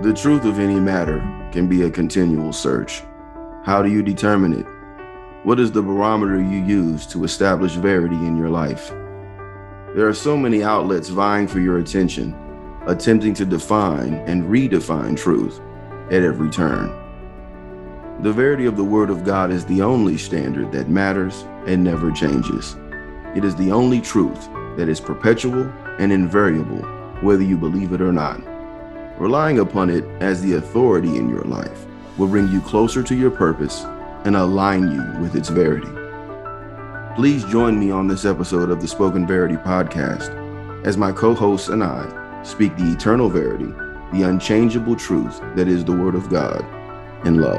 The truth of any matter can be a continual search. How do you determine it? What is the barometer you use to establish verity in your life? There are so many outlets vying for your attention, attempting to define and redefine truth at every turn. The verity of the Word of God is the only standard that matters and never changes. It is the only truth that is perpetual and invariable, whether you believe it or not. Relying upon it as the authority in your life will bring you closer to your purpose and align you with its verity. Please join me on this episode of the Spoken Verity podcast as my co-hosts and I speak the eternal verity, the unchangeable truth that is the Word of God, in love.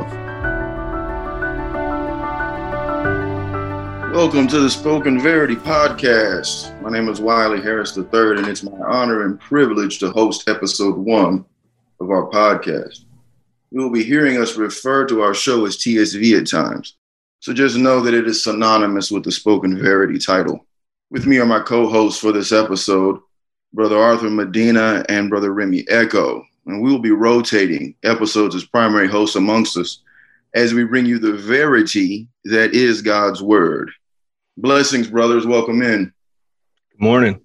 Welcome to the Spoken Verity podcast. My name is Wiley Harris III, and it's my honor and privilege to host episode 1 of our podcast. You will be hearing us refer to our show as TSV at times, so just know that it is synonymous with the Spoken Verity title. With me are my co-hosts for this episode, Brother Arthur Medina and Brother Remy Echo, and we will be rotating episodes as primary hosts amongst us as we bring you the verity that is God's Word. Blessings, brothers. Welcome in. Good morning.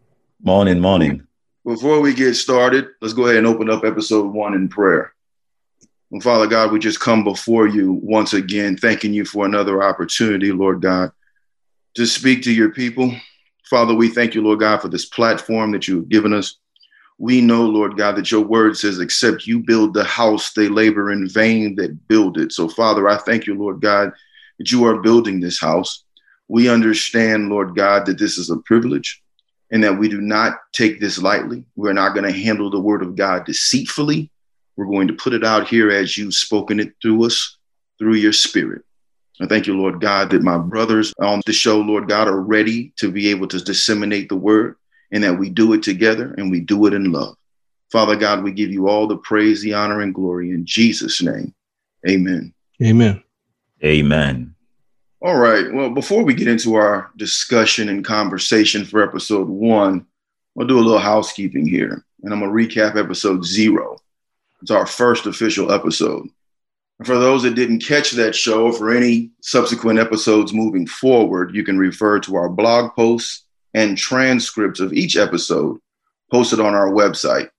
Morning. Before we get started, let's go ahead and open up episode 1 in prayer. And Father God, we just come before you once again, thanking you for another opportunity, Lord God, to speak to your people. Father, we thank you, Lord God, for this platform that you have given us. We know, Lord God, that your word says, except you build the house, they labor in vain that build it. So, Father, I thank you, Lord God, that you are building this house. We understand, Lord God, that this is a privilege and that we do not take this lightly. We're not going to handle the word of God deceitfully. We're going to put it out here as you've spoken it through us, through your spirit. I thank you, Lord God, that my brothers on the show, Lord God, are ready to be able to disseminate the word and that we do it together and we do it in love. Father God, we give you all the praise, the honor, and glory in Jesus' name. Amen. Amen. Amen. All right. Well, before we get into our discussion and conversation for episode 1, we'll do a little housekeeping here. And I'm going to recap episode 0. It's our first official episode. And for those that didn't catch that show, or for any subsequent episodes moving forward, you can refer to our blog posts and transcripts of each episode posted on our website,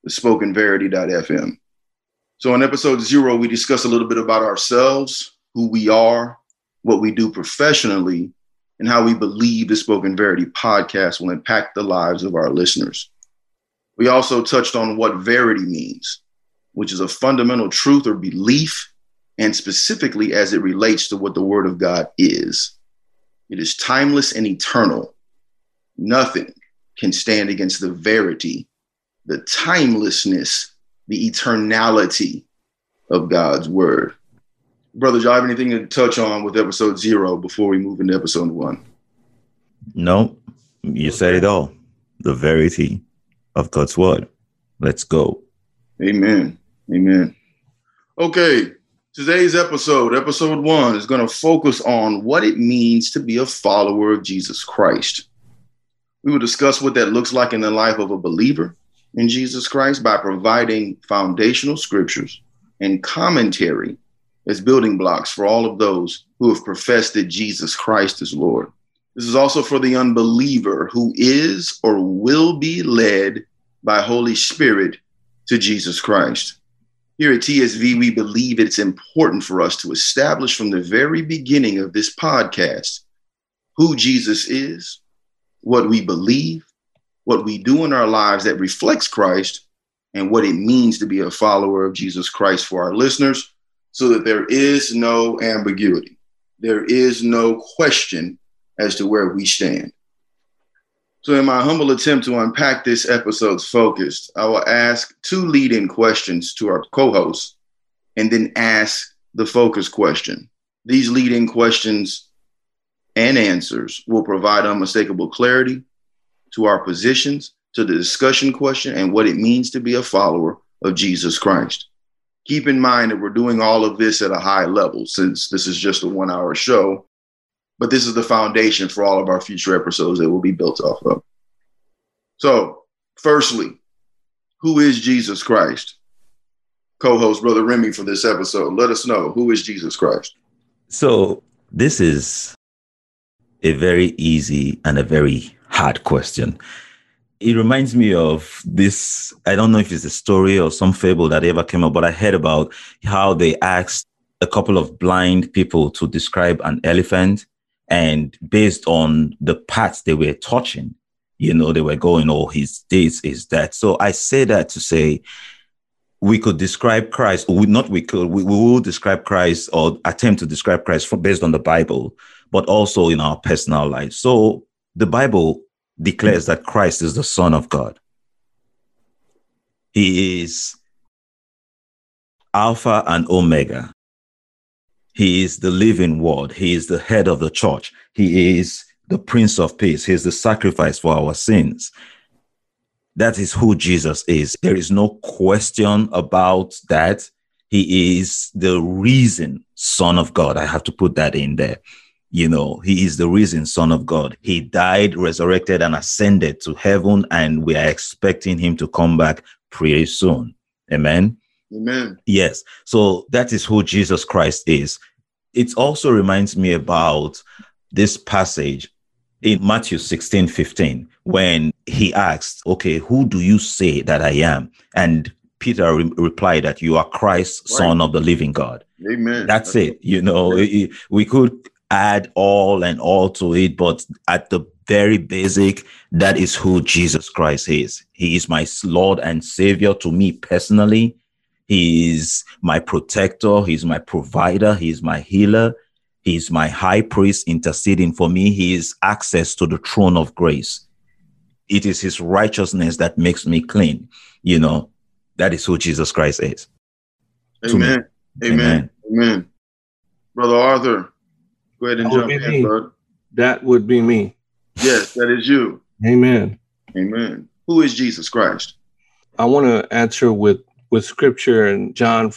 thespokenverity.fm. So in episode 0, we discuss a little bit about ourselves, who we are, what we do professionally, and how we believe the Spoken Verity podcast will impact the lives of our listeners. We also touched on what verity means, which is a fundamental truth or belief, and specifically as it relates to what the Word of God is. It is timeless and eternal. Nothing can stand against the verity, the timelessness, the eternality of God's Word. Brother, do you have anything to touch on with episode 0 before we move into episode 1? No, you said it all. The verity of God's word. Let's go. Amen. Amen. Okay, today's episode 1, is going to focus on what it means to be a follower of Jesus Christ. We will discuss what that looks like in the life of a believer in Jesus Christ by providing foundational scriptures and commentary as building blocks for all of those who have professed that Jesus Christ is Lord. This is also for the unbeliever who is or will be led by Holy Spirit to Jesus Christ. Here at TSV, we believe it's important for us to establish from the very beginning of this podcast who Jesus is, what we believe, what we do in our lives that reflects Christ, and what it means to be a follower of Jesus Christ for our listeners, so that there is no ambiguity. There is no question as to where we stand. So in my humble attempt to unpack this episode's focus, I will ask 2 lead-in questions to our co-hosts and then ask the focus question. These lead-in questions and answers will provide unmistakable clarity to our positions, to the discussion question, and what it means to be a follower of Jesus Christ. Keep in mind that we're doing all of this at a high level since this is just a 1-hour show, but this is the foundation for all of our future episodes that will be built off of. So, firstly, who is Jesus Christ? co-host, Brother Remy, for this episode. Let us know, who is Jesus Christ? So this is a very easy and a very hard question. It reminds me of this. I don't know if it's a story or some fable that ever came up, but I heard about how they asked a couple of blind people to describe an elephant. And based on the parts they were touching, they were going, oh, his this is that. So I say that to say, we could describe Christ, or we will describe Christ or attempt to describe Christ based on the Bible, but also in our personal life. So the Bible declares that Christ is the Son of God. He is Alpha and Omega. He is the living word. He is the head of the church. He is the Prince of Peace. He is the sacrifice for our sins. That is who Jesus is. There is no question about that. He is the risen Son of God. I have to put that in there. He is the risen Son of God. He died, resurrected, and ascended to heaven, and we are expecting him to come back pretty soon. Amen. Amen. Yes. So that is who Jesus Christ is. It also reminds me about this passage in Matthew 16:15, when he asked, okay, who do you say that I am? And Peter replied that you are Christ, Son of the living God. Amen. That's it. We could add all to it, but at the very basic, that is who Jesus Christ is. He is my Lord and Savior to me personally. He is my protector. He's my provider. He's my healer. He's my high priest interceding for me. He is access to the throne of grace. It is his righteousness that makes me clean. That is who Jesus Christ is. Amen. Amen. Amen. Brother Arthur, go ahead and jump in, bud. That would be me. Yes, that is you. Amen. Amen. Who is Jesus Christ? I want to answer with scripture in John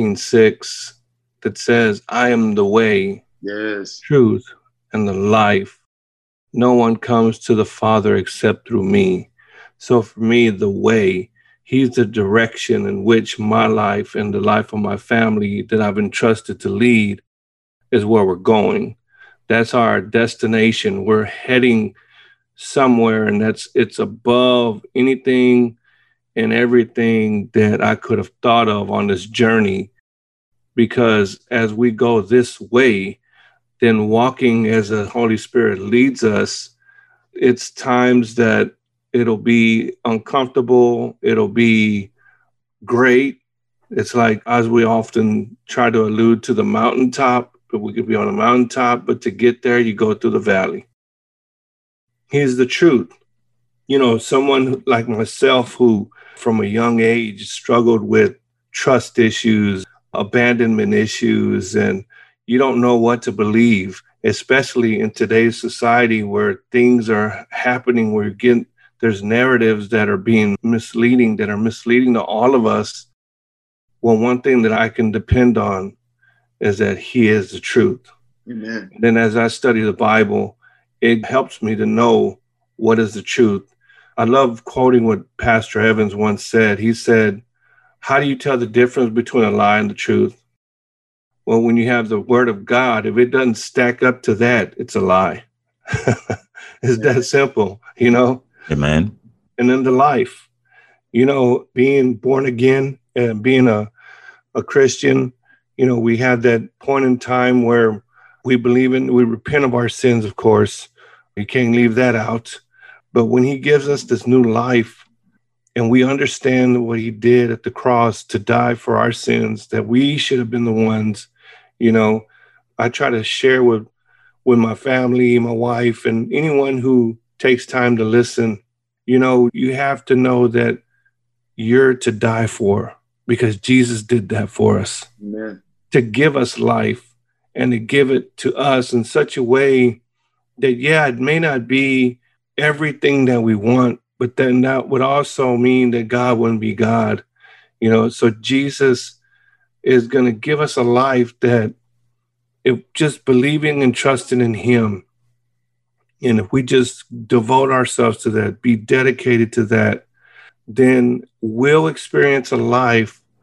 14:6 that says, I am the way, yes, truth, and the life. No one comes to the Father except through me. So for me, the way, he's the direction in which my life and the life of my family that I've entrusted to lead is where we're going. That's our destination. We're heading somewhere, and it's above anything and everything that I could have thought of on this journey. Because as we go this way, then walking as the Holy Spirit leads us, it's times that it'll be uncomfortable. It'll be great. It's like, as we often try to allude to the mountaintop, but we could be on a mountaintop, but to get there, you go through the valley. Here's the truth. Someone like myself who from a young age struggled with trust issues, abandonment issues, and you don't know what to believe, especially in today's society where things are happening, where there's narratives that are being misleading, that are misleading to all of us. Well, one thing that I can depend on is that he is the truth. Amen. And then as I study the Bible, it helps me to know what is the truth. I love quoting what Pastor Evans once said. He said, how do you tell the difference between a lie and the truth? Well, when you have the word of God, if it doesn't stack up to that, it's a lie. It's that simple, Amen. And then the life, being born again and being a Christian, we have that point in time where we repent of our sins, of course. You can't leave that out. But when he gives us this new life and we understand what he did at the cross to die for our sins, that we should have been the ones, I try to share with my family, my wife, and anyone who takes time to listen, you have to know that you're to die for, because Jesus did that for us. Amen. To give us life and to give it to us in such a way that, it may not be everything that we want, but then that would also mean that God wouldn't be God. So Jesus is going to give us a life that, if just believing and trusting in him, and if we just devote ourselves to that, be dedicated to that, then we'll experience a life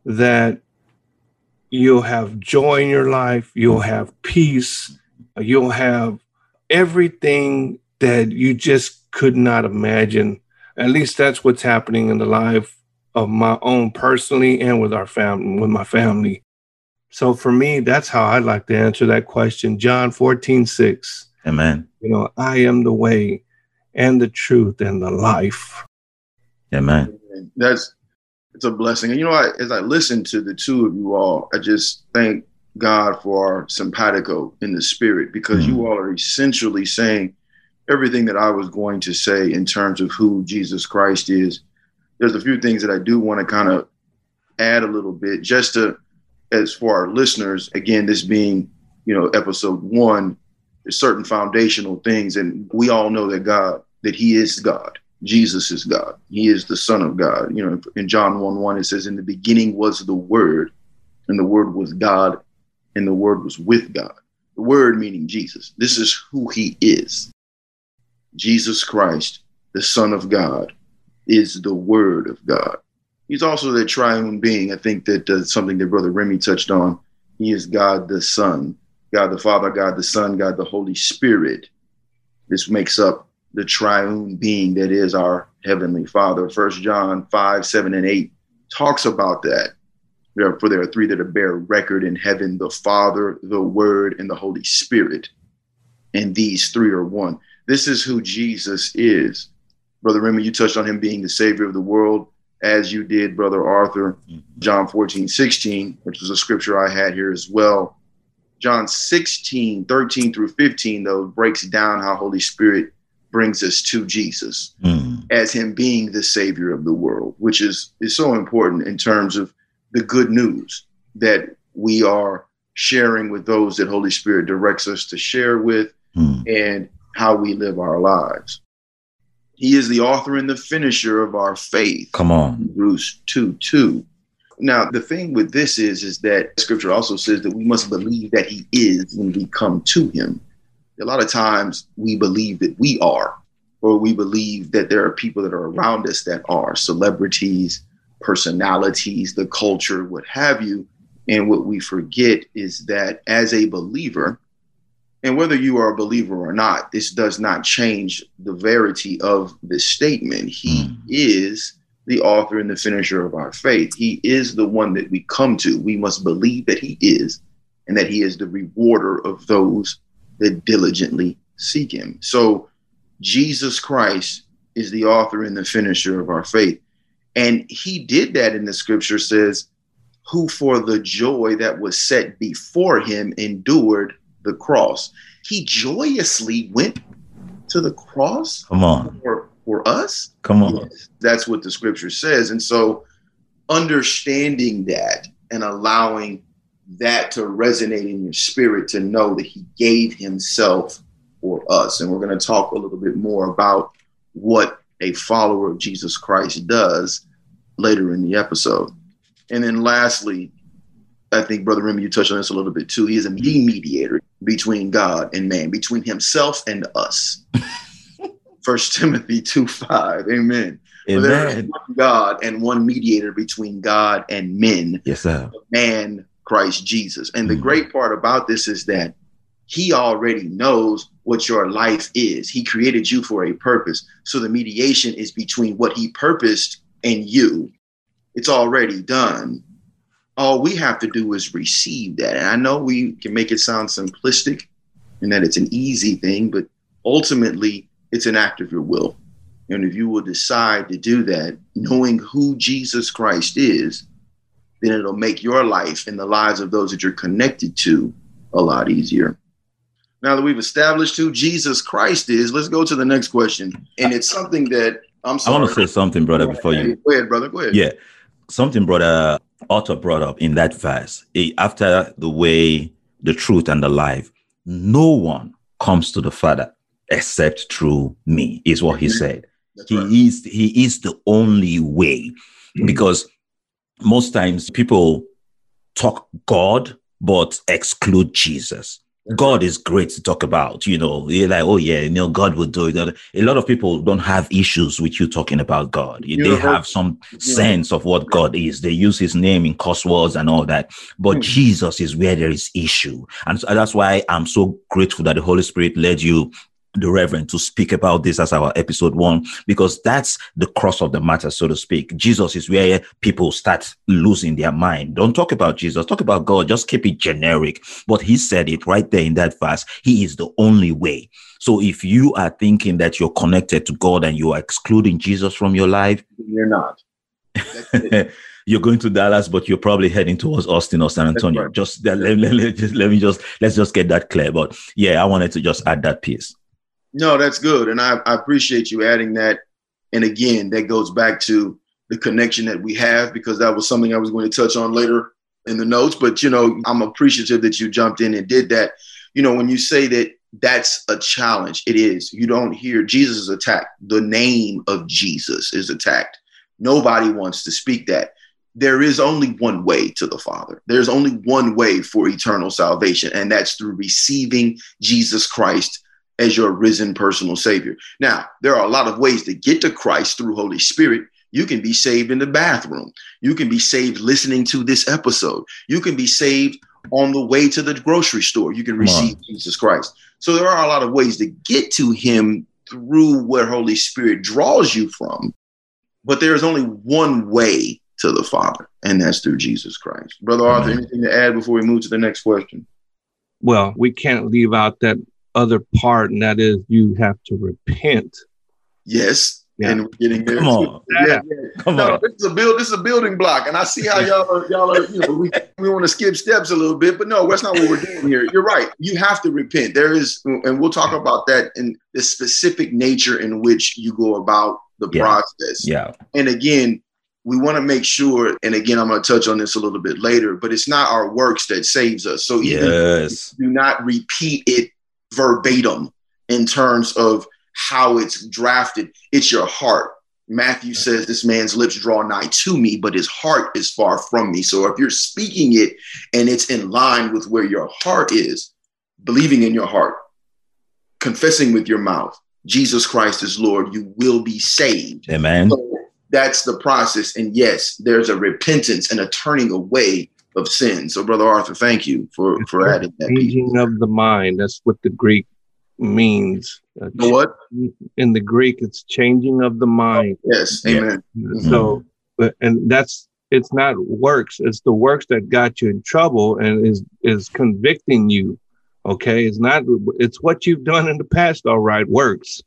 that you'll have joy in your life, you'll have peace, you'll have everything that you just could not imagine. At least that's what's happening in the life of my own personally and with our family, with my family. So for me, that's how I like to answer that question. John 14:6. Amen. I am the way and the truth and the life. Amen. It's a blessing. And as I listen to the two of you all, I just thank God for our simpatico in the spirit, because you all are essentially saying everything that I was going to say in terms of who Jesus Christ is. There's a few things that I do want to kind of add a little bit, just to, as for our listeners, again, this being, episode 1, there's certain foundational things. And we all know that he is God. Jesus is God. He is the Son of God. In John 1:1, it says, in the beginning was the Word, and the Word was God, and the Word was with God. The Word meaning Jesus. This is who he is. Jesus Christ, the Son of God, is the Word of God. He's also the triune being. I think that something that Brother Remy touched on. He is God the Son, God the Father, God the Son, God the Holy Spirit. This makes up the triune being that is our Heavenly Father. 1 John 5:7-8 talks about that. For there are three that bear record in heaven: the Father, the Word, and the Holy Spirit. And these three are one. This is who Jesus is. Brother Remy, you touched on him being the Savior of the world, as you did, Brother Arthur. John 14:16, which is a scripture I had here as well. John 16:13-15, though, breaks down how Holy Spirit brings us to Jesus as him being the Savior of the world, which is so important in terms of the good news that we are sharing with those that Holy Spirit directs us to share with, and how we live our lives. He is the author and the finisher of our faith. Come on. Hebrews 2:2. Now, the thing with this is that scripture also says that we must believe that he is when we come to him. A lot of times we believe that we are, or we believe that there are people that are around us that are celebrities, personalities, the culture, what have you. And what we forget is that as a believer, and whether you are a believer or not, this does not change the verity of this statement. He is the author and the finisher of our faith. He is the one that we come to. We must believe that he is, and that he is the rewarder of those that diligently seek him. So Jesus Christ is the author and the finisher of our faith. And he did that, in the scripture says, who for the joy that was set before him endured the cross. He joyously went to the cross. Come on. For us. Come on. Yes, that's what the scripture says. And so understanding that and allowing that to resonate in your spirit, to know that he gave himself for us. And we're going to talk a little bit more about what a follower of Jesus Christ does later in the episode. And then lastly, I think, Brother Remy, you touched on this a little bit too. He is a mediator between God and man, between himself and us. 1 Timothy 2:5. Amen. Amen. There is one God and one mediator between God and men. Yes, sir. The man, Christ Jesus. And the great part about this is that he already knows what your life is. He created you for a purpose. So the mediation is between what he purposed and you. It's already done. All we have to do is receive that. And I know we can make it sound simplistic and that it's an easy thing, but ultimately it's an act of your will. And if you will decide to do that, knowing who Jesus Christ is, then it'll make your life and the lives of those that you're connected to a lot easier. Now that we've established who Jesus Christ is, let's go to the next question. And it's something that I'm sorry. I want to say something, brother, before you. Go ahead, brother. Go ahead. Yeah. Something brother Otto brought up in that verse. After the way, the truth, and the life, no one comes to the Father except through me, is what he said. He is the only way. Because most times people talk God, but exclude Jesus. God is great to talk about. You're like, oh yeah, God will do it. A lot of people don't have issues with you talking about God. They have some sense of what God is. They use his name in curse words and all that. But Jesus is where there is issue. And so that's why I'm so grateful that the Holy Spirit led you, the Reverend, to speak about this as our episode 1, because that's the cross of the matter, so to speak. Jesus is where people start losing their mind. Don't talk about Jesus, talk about God, just keep it generic. But he said it right there in that verse. He is the only way. So if you are thinking that you're connected to God and you are excluding Jesus from your life, you're not. You're going to Dallas, but you're probably heading towards Austin or San Antonio. Right. Let's just get that clear. But yeah, I wanted to just add that piece. No, that's good. And I appreciate you adding that. And again, that goes back to the connection that we have, because that was something I was going to touch on later in the notes. But, I'm appreciative that you jumped in and did that. When you say that that's a challenge, it is. You don't hear Jesus is attacked. The name of Jesus is attacked. Nobody wants to speak that. There is only one way to the Father. There's only one way for eternal salvation, and that's through receiving Jesus Christ as your risen personal savior. Now, there are a lot of ways to get to Christ through Holy Spirit. You can be saved in the bathroom. You can be saved listening to this episode. You can be saved on the way to the grocery store. You can receive Jesus Christ. So there are a lot of ways to get to him through where Holy Spirit draws you from. But there is only one way to the Father, and that's through Jesus Christ. Brother Arthur, anything to add before we move to the next question? Well, we can't leave out that other part, and that is you have to repent. Yes. Yeah. And we're getting there. Come on. Yeah. Come on. This is a building block. And I see how y'all are, we want to skip steps a little bit, but no, that's not what we're doing here. You're right. You have to repent. There is, and we'll talk about that in the specific nature in which you go about the process. Yeah. And again, we want to make sure, and again, I'm going to touch on this a little bit later, but it's not our works that saves us. So even do not repeat it verbatim in terms of how it's drafted. It's your heart. Matthew says, this man's lips draw nigh to me, but his heart is far from me. So if you're speaking it and it's in line with where your heart is, believing in your heart, confessing with your mouth, Jesus Christ is Lord, you will be saved. Amen. So that's the process. And yes, there's a repentance and a turning away of sin. So Brother Arthur, thank you for adding that. Changing of the mind. That's what the Greek means. What? In the Greek, it's changing of the mind. Yes. Amen. So, and it's not works. It's the works that got you in trouble and is convicting you. Okay. It's what you've done in the past. All right. Works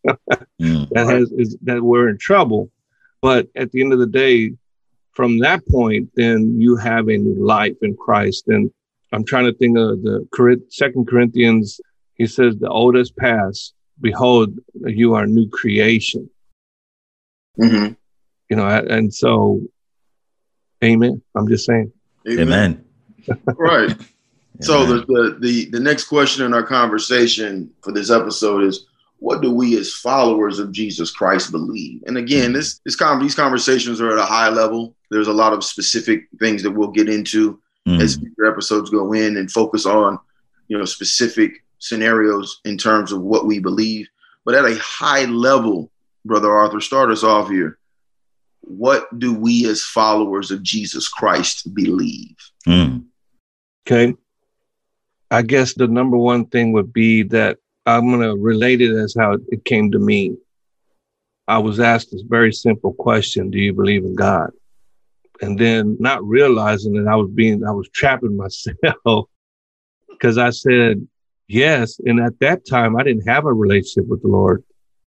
that we're in trouble. But at the end of the day, from that point, then you have a new life in Christ. And I'm trying to think of the 2 Corinthians. He says, the old has passed. Behold, you are a new creation. Mm-hmm. And so, amen. I'm just saying. Amen. Right. So the next question in our conversation for this episode is, what do we as followers of Jesus Christ believe? And again, these conversations are at a high level. There's a lot of specific things that we'll get into as future episodes go in and focus on, specific scenarios in terms of what we believe. But at a high level, Brother Arthur, start us off here. What do we as followers of Jesus Christ believe? Okay. I guess the number one thing would be that I'm going to relate it as how it came to me. I was asked this very simple question: do you believe in God? And then not realizing that I was trapping myself because I said yes. And at that time, I didn't have a relationship with the Lord.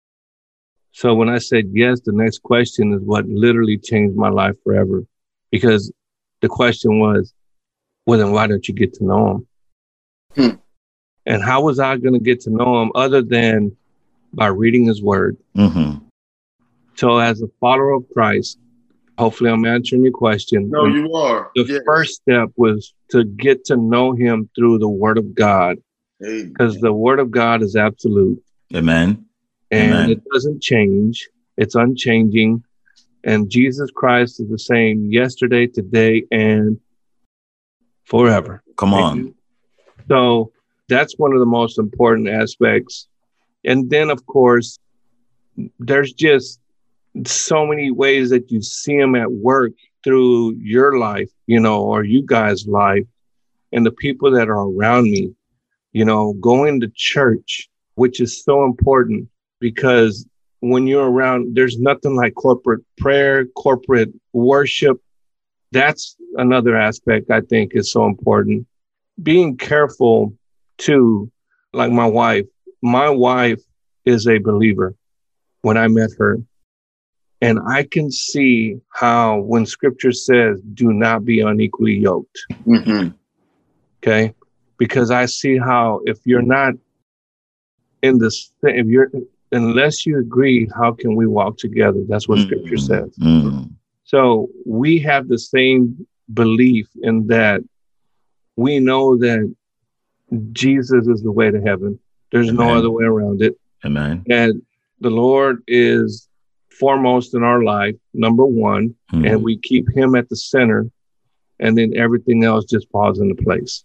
So when I said yes, the next question is what literally changed my life forever. Because the question was, well, then why don't you get to know him? And how was I going to get to know him other than by reading his word? Mm-hmm. So as a follower of Christ, hopefully I'm answering your question. No, you are. The first step was to get to know him through the word of God, because the word of God is absolute. Amen. And Amen. It doesn't change. It's unchanging. And Jesus Christ is the same yesterday, today, and forever. Come on. So That's one of the most important aspects. And then, of course, there's just so many ways that you see him at work through your life, or you guys' life, and the people that are around me, going to church, which is so important, because when you're around, there's nothing like corporate prayer, corporate worship. That's another aspect I think is so important. Being careful too, like my wife is a believer when I met her. And I can see how when scripture says, do not be unequally yoked. Mm-hmm. Okay. Because I see how if you're not in this, unless you agree, how can we walk together? That's what scripture says. So we have the same belief in that we know that Jesus is the way to heaven. There's no other way around it. Amen. And the Lord is foremost in our life, number one, and we keep him at the center, and then everything else just falls into place.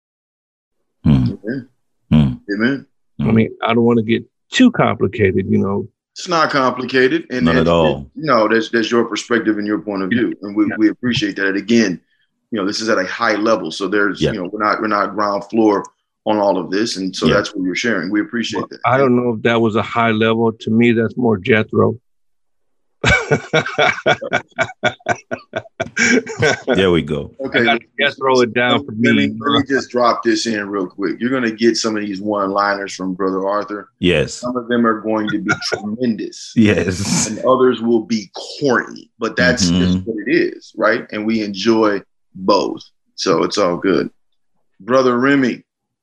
Amen. Amen. I mean, I don't want to get too complicated, It's not complicated. And not at all. There's your perspective and your point of view. And we appreciate that. And again, this is at a high level. So there's, we're not ground floor on all of this. And so that's what you're sharing. We appreciate that. I don't know if that was a high level. To me, that's more Jethro. There we go. Okay, I gotta throw it down for me. Let me just drop this in real quick. You're going to get some of these one-liners from Brother Arthur. Yes. Some of them are going to be tremendous. Yes. And others will be corny, but that's just what it is, right? And we enjoy both. So it's all good. Brother Remy,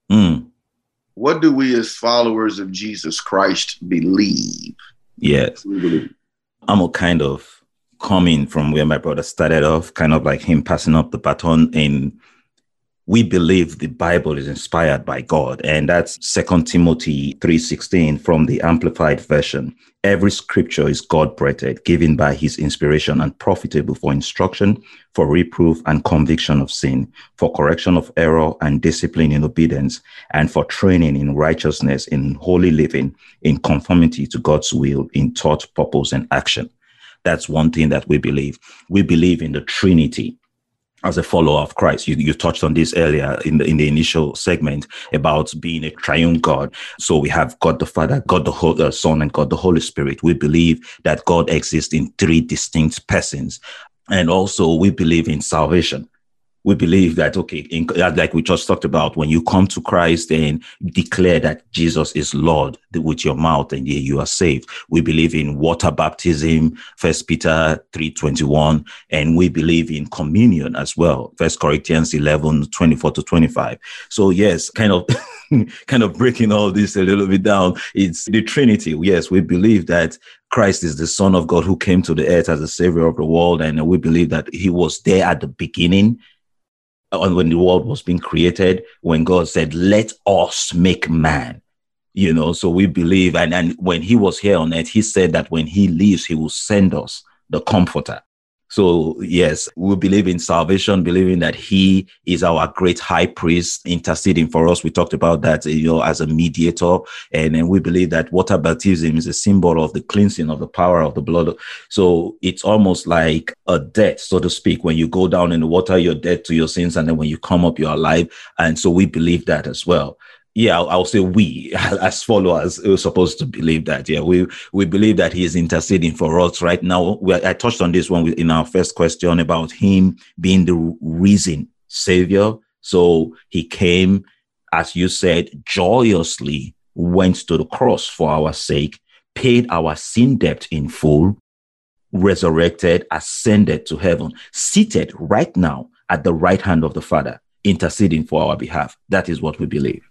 what do we as followers of Jesus Christ believe? Yes. I'm a kind of coming from where my brother started off, kind of like him passing up the baton. And we believe the Bible is inspired by God. And that's 2 Timothy 3:16 from the Amplified Version. Every scripture is God-breathed, given by his inspiration and profitable for instruction, for reproof and conviction of sin, for correction of error and discipline in obedience, and for training in righteousness, in holy living, in conformity to God's will, in thought, purpose, and action. That's one thing that we believe. We believe in the Trinity. As a follower of Christ, you touched on this earlier in the initial segment about being a triune God. So we have God the Father, God the Son, and God the Holy Spirit. We believe that God exists in three distinct persons. And also we believe in salvation. We believe that, like we just talked about, when you come to Christ and declare that Jesus is Lord with your mouth, and you are saved. We believe in water baptism, 1 Peter 3:21, and we believe in communion as well, 1 Corinthians 11:24-25. So yes, kind of breaking all this a little bit down. It's the Trinity. Yes, we believe that Christ is the Son of God who came to the earth as the Savior of the world, and we believe that he was there at the beginning. When the world was being created, when God said, let us make man, so we believe. And when he was here on earth, he said that when he leaves, he will send us the Comforter. So yes, we believe in salvation, believing that he is our great high priest interceding for us. We talked about that, as a mediator. And then we believe that water baptism is a symbol of the cleansing of the power of the blood. So it's almost like a death, so to speak. When you go down in the water, you're dead to your sins. And then when you come up, you're alive. And so we believe that as well. Yeah, I'll say we, as followers, we're supposed to believe that. Yeah, we believe that he is interceding for us right now. I touched on this one in our first question about him being the risen Savior. So he came, as you said, joyously went to the cross for our sake, paid our sin debt in full, resurrected, ascended to heaven, seated right now at the right hand of the Father, interceding for our behalf. That is what we believe.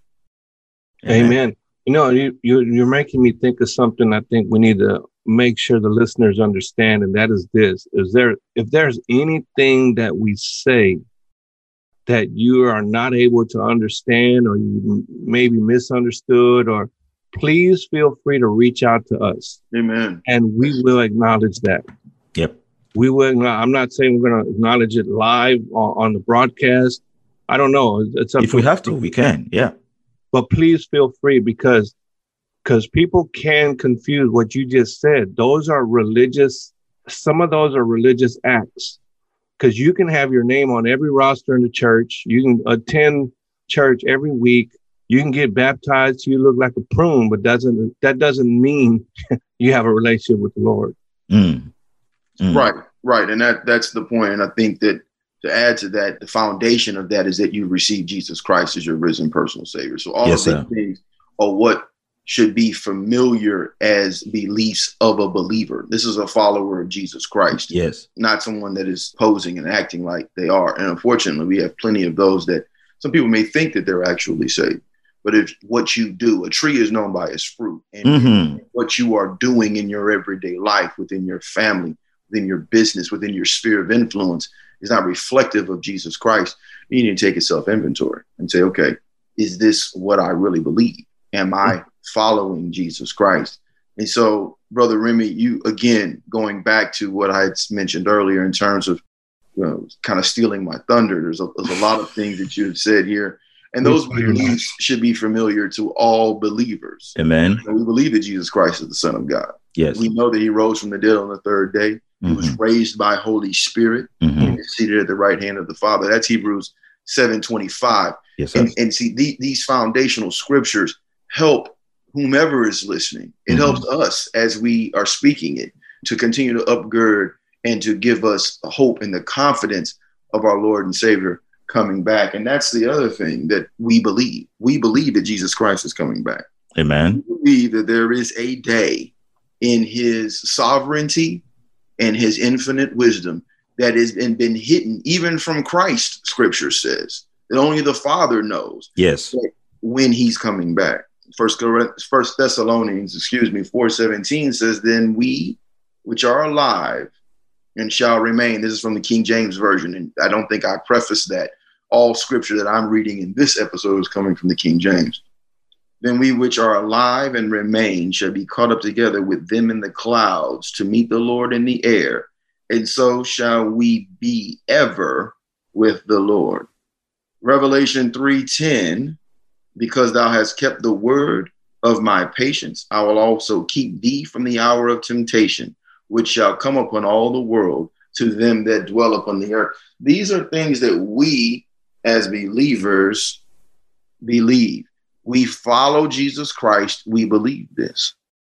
Amen. You're making me think of something I think we need to make sure the listeners understand, and that is this. If there's anything that we say that you are not able to understand, or you maybe misunderstood, or please feel free to reach out to us. Amen. And we will acknowledge that. Yep. We will. I'm not saying we're going to acknowledge it live on the broadcast. I don't know. It's up if we have to, we can. Yeah. But please feel free, because people can confuse what you just said. Those are religious. Some of those are religious acts, because you can have your name on every roster in the church. You can attend church every week. You can get baptized. You look like a prune, but that doesn't mean you have a relationship with the Lord. Mm. Mm. Right. And that's the point. And I think that to add to that, the foundation of that is that you receive Jesus Christ as your risen personal Savior. So all of these things are what should be familiar as beliefs of a believer. This is a follower of Jesus Christ. Yes. Not someone that is posing and acting like they are. And unfortunately, we have plenty of those that some people may think that they're actually saved. But if what you do, a tree is known by its fruit. And what you are doing in your everyday life, within your family, within your business, within your sphere of influence, is not reflective of Jesus Christ, you need to take a self-inventory and say, okay, is this what I really believe? Am I following Jesus Christ? And so, Brother Remy, you, again, going back to what I had mentioned earlier in terms of kind of stealing my thunder, there's a lot of things that you have said here. And those beliefs should be familiar to all believers. Amen. And we believe that Jesus Christ is the Son of God. Yes. We know that he rose from the dead on the third day. He was raised by Holy Spirit. And is seated at the right hand of the Father. That's Hebrews 7:25. Yes, sir. And see, these foundational scriptures help whomever is listening. It helps us as we are speaking it to continue to upgird and to give us hope and the confidence of our Lord and Savior coming back. And that's the other thing that we believe. We believe that Jesus Christ is coming back. Amen. We believe that there is a day in his sovereignty and his infinite wisdom that has been hidden even from Christ. Scripture says that only the Father knows. Yes. When he's coming back. First Thessalonians 4:17 says, then we which are alive and shall remain. This is from the King James Version. And I don't think I prefaced that. All scripture that I'm reading in this episode is coming from the King James. Then we which are alive and remain shall be caught up together with them in the clouds to meet the Lord in the air. And so shall we be ever with the Lord. Revelation 3:10, because thou hast kept the word of my patience, I will also keep thee from the hour of temptation, which shall come upon all the world, to them that dwell upon the earth. These are things that we as believers believe. We follow Jesus Christ. We believe this.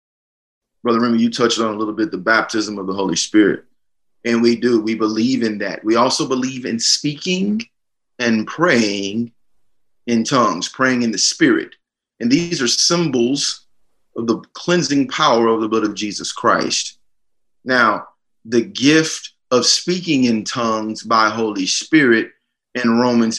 Brother Remy, you touched on a little bit the baptism of the Holy Spirit. And we do. We believe in that. We also believe in speaking and praying in tongues, praying in the Spirit. And these are symbols of the cleansing power of the blood of Jesus Christ. Now, the gift of speaking in tongues by Holy Spirit in Romans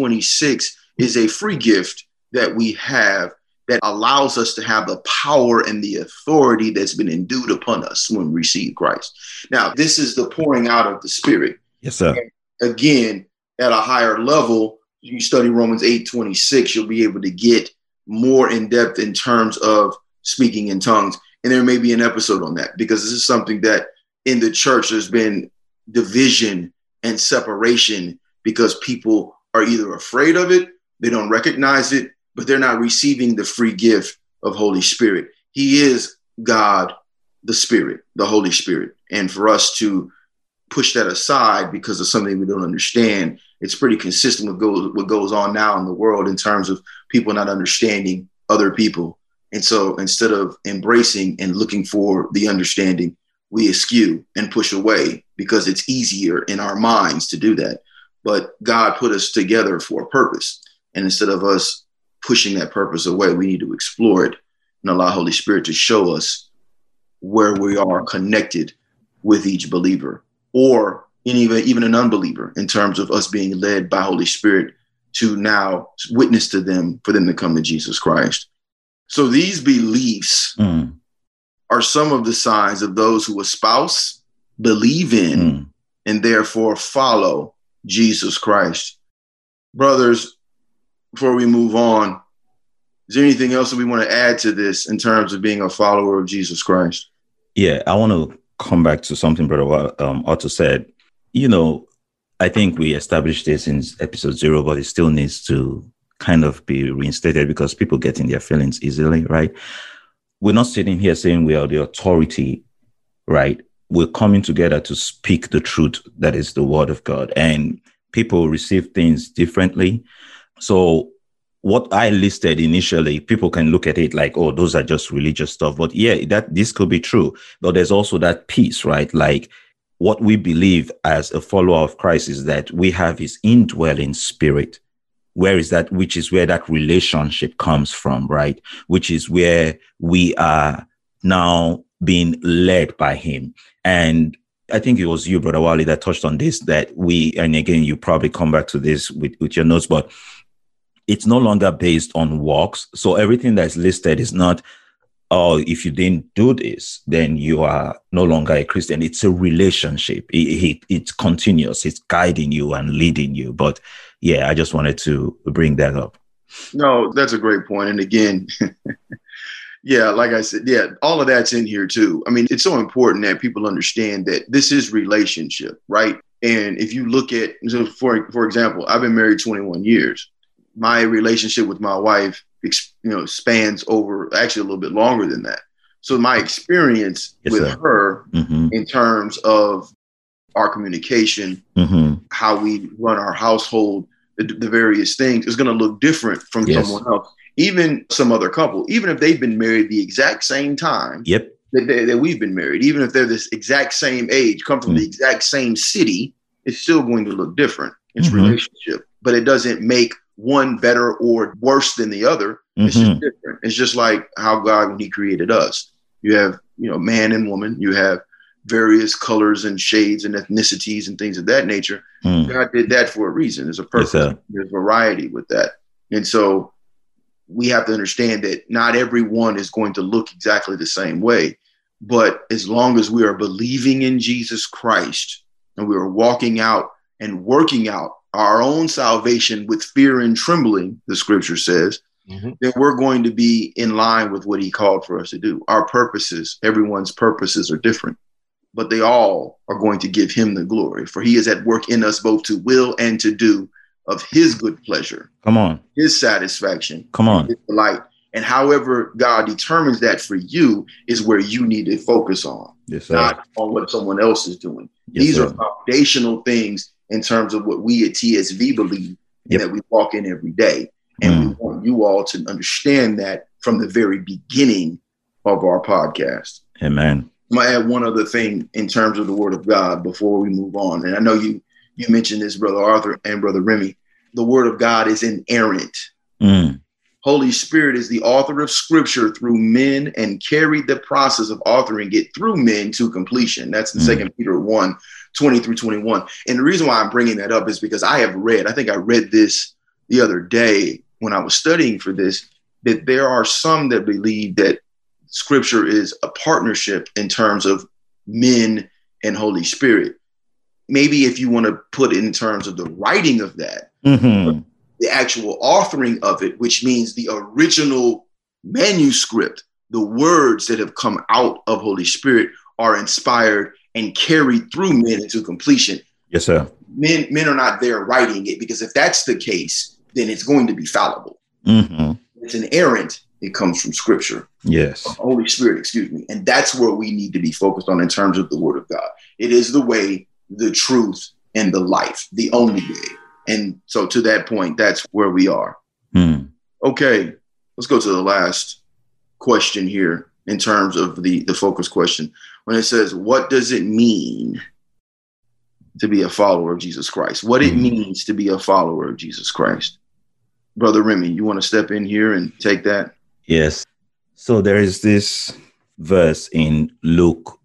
8:26 is a free gift that we have that allows us to have the power and the authority that's been endued upon us when we receive Christ. Now, this is the pouring out of the Spirit. Yes, sir. And again, at a higher level, you study Romans 8:26, you'll be able to get more in depth in terms of speaking in tongues. And there may be an episode on that, because this is something that in the church there's been division and separation because people are either afraid of it, they don't recognize it, but they're not receiving the free gift of Holy Spirit. He is God, the Spirit, the Holy Spirit. And for us to push that aside because of something we don't understand, it's pretty consistent with what goes on now in the world in terms of people not understanding other people. And so instead of embracing and looking for the understanding, we eschew and push away because it's easier in our minds to do that. But God put us together for a purpose. And instead of us pushing that purpose away, we need to explore it and allow Holy Spirit to show us where we are connected with each believer, or even an unbeliever, in terms of us being led by Holy Spirit to now witness to them for them to come to Jesus Christ. So these beliefs are some of the signs of those who espouse, believe in, and therefore follow Jesus Christ. Brothers, before we move on, is there anything else that we want to add to this in terms of being a follower of Jesus Christ? Yeah, I want to come back to something Brother Otto said. You know, I think we established this in episode 0, but it still needs to kind of be reinstated because people get in their feelings easily, right? We're not sitting here saying we are the authority, right? We're coming together to speak the truth that is the word of God, and people receive things differently. So what I listed initially, people can look at it like, oh, those are just religious stuff. But yeah, that this could be true. But there's also that piece, right? Like what we believe as a follower of Christ is that we have his indwelling spirit. Where is that? Which is where that relationship comes from, right? Which is where we are now being led by him. And I think it was you, Brother Wally, that touched on this, that and again, you probably come back to this with your notes, but it's no longer based on works. So everything that's listed is not, oh, if you didn't do this, then you are no longer a Christian. It's a relationship. It's continuous. It's guiding you and leading you. But yeah, I just wanted to bring that up. No, that's a great point. And again, yeah, like I said, yeah, all of that's in here too. I mean, it's so important that people understand that this is relationship, right? And if you look at, so for example, I've been married 21 years. My relationship with my wife, spans over actually a little bit longer than that. So my experience with her in terms of our communication, how we run our household, the various things is going to look different from someone else. Even some other couple, even if they've been married the exact same time that we've been married, even if they're this exact same age, come from the exact same city, it's still going to look different. It's relationship, but it doesn't make one better or worse than the other. It's just different. It's just like how God, when he created us, you have, man and woman, you have various colors and shades and ethnicities and things of that nature. God did that for a reason. There's a purpose. There's variety with that. And so we have to understand that not everyone is going to look exactly the same way. But as long as we are believing in Jesus Christ and we are walking out and working out our own salvation with fear and trembling, the scripture says, then we're going to be in line with what he called for us to do. Our purposes, everyone's purposes are different, but they all are going to give him the glory, for he is at work in us both to will and to do of his good pleasure. Come on. His satisfaction. Come on. His delight. And however God determines that for you is where you need to focus on, not on what someone else is doing. These are foundational things in terms of what we at TSV believe and that we walk in every day. And we want you all to understand that from the very beginning of our podcast. Amen. I'm going to add one other thing in terms of the word of God before we move on. And I know you mentioned this, Brother Arthur and Brother Remy. The word of God is inerrant. Holy Spirit is the author of scripture through men and carried the process of authoring it through men to completion. That's in 2 Peter 1, 20 through 21. And the reason why I'm bringing that up is because I think I read this the other day when I was studying for this, that there are some that believe that scripture is a partnership in terms of men and Holy Spirit. Maybe if you want to put it in terms of the writing of that, the actual authoring of it, which means the original manuscript, the words that have come out of Holy Spirit are inspired and carried through men into completion. Yes, sir. Men are not there writing it, because if that's the case, then it's going to be fallible. It's inerrant. It comes from scripture. Yes. Holy Spirit, excuse me. And that's where we need to be focused on in terms of the word of God. It is the way, the truth, and the life, the only way. And so to that point, that's where we are. Okay, let's go to the last question here in terms of the focus question. When it says, what does it mean to be a follower of Jesus Christ? What it means to be a follower of Jesus Christ? Brother Remy, you want to step in here and take that? Yes. So there is this verse in Luke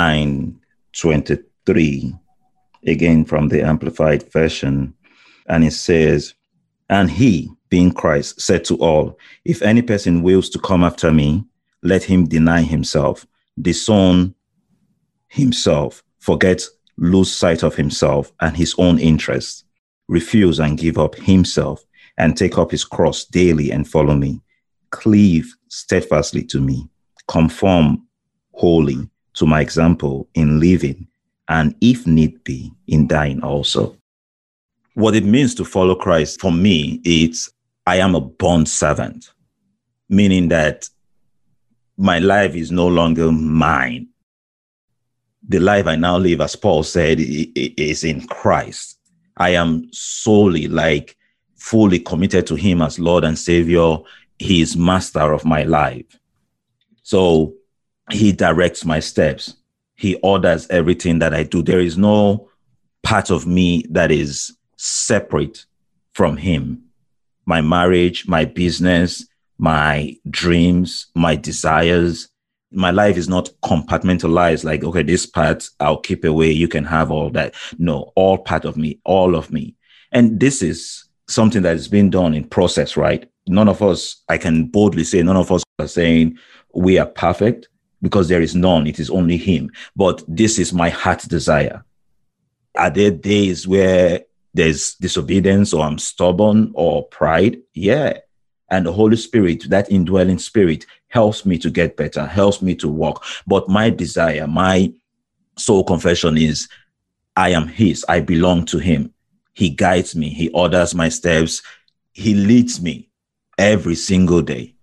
9:23, again from the Amplified Version. And it says, and he, being Christ, said to all, if any person wills to come after me, let him deny himself, disown himself, forget, lose sight of himself and his own interests, refuse and give up himself, and take up his cross daily and follow me. Cleave steadfastly to me, conform wholly to my example in living, and if need be, in dying also. What it means to follow Christ, for me, it's I am a bond servant, meaning that my life is no longer mine. The life I now live, as Paul said, is in Christ. I am solely, like, fully committed to him as Lord and Savior. He is master of my life. So he directs my steps. He orders everything that I do. There is no part of me that is separate from him. My marriage, my business, my dreams, my desires, my life is not compartmentalized like, okay, this part I'll keep away. You can have all that. No, all part of me, all of me. And this is something that is being done in process, right? None of us, I can boldly say, none of us are saying we are perfect, because there is none. It is only him. But this is my heart's desire. Are there days where there's disobedience or I'm stubborn or pride? Yeah. And the Holy Spirit, that indwelling spirit, helps me to get better, helps me to walk. But my desire, my soul confession is, I am his. I belong to him. He guides me. He orders my steps. He leads me every single day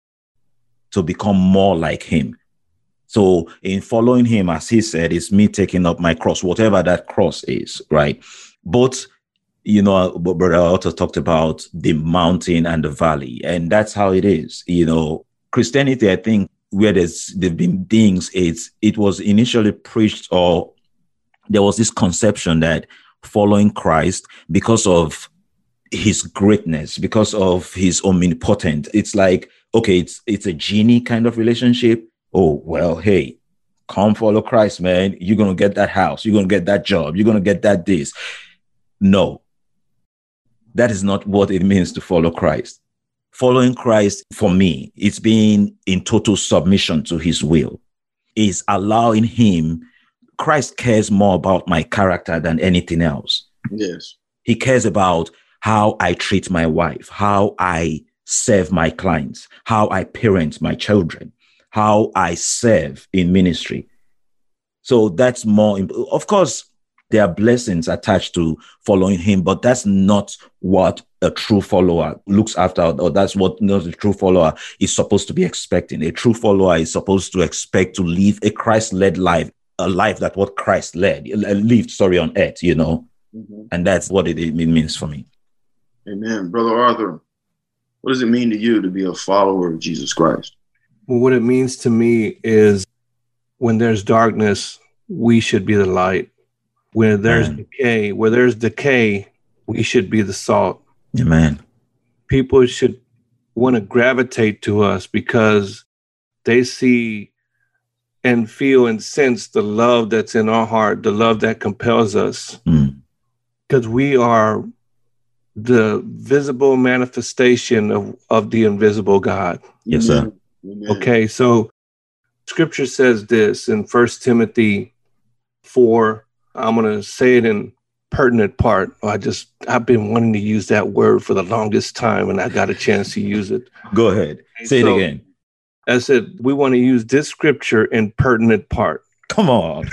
to become more like him. So in following him, as he said, it's me taking up my cross, whatever that cross is, right? But, you know, Brother Otto talked about the mountain and the valley, and that's how it is. You know, Christianity, I think, where there've been things, it was initially preached, or there was this conception that following Christ, because of his greatness, because of his omnipotent, it's like, okay, it's a genie kind of relationship. Oh, well, hey, come follow Christ, man. You're going to get that house. You're going to get that job. You're going to get that this. No, that is not what it means to follow Christ. Following Christ, for me, it's being in total submission to his will. Is allowing him. Christ cares more about my character than anything else. Yes. He cares about how I treat my wife, how I serve my clients, how I parent my children, how I serve in ministry. So that's more, of course, there are blessings attached to following him, but that's not what a true follower looks after, or that's what not a true follower is supposed to be expecting. A true follower is supposed to expect to live a Christ-led life, a life that what Christ lived on earth, you know. Mm-hmm. And that's what it means for me. Amen. Brother Arthur, what does it mean to you to be a follower of Jesus Christ? Well, what it means to me is, when there's darkness, we should be the light. Where there's decay, we should be the salt. Amen. People should want to gravitate to us because they see and feel and sense the love that's in our heart, the love that compels us. Because we are the visible manifestation of the invisible God. Yes, sir. Okay, so scripture says this in 1 Timothy 4. I'm going to say it in pertinent part. I've been wanting to use that word for the longest time, and I got a chance to use it. Go ahead. Say it again. I said, we want to use this scripture in pertinent part. Come on.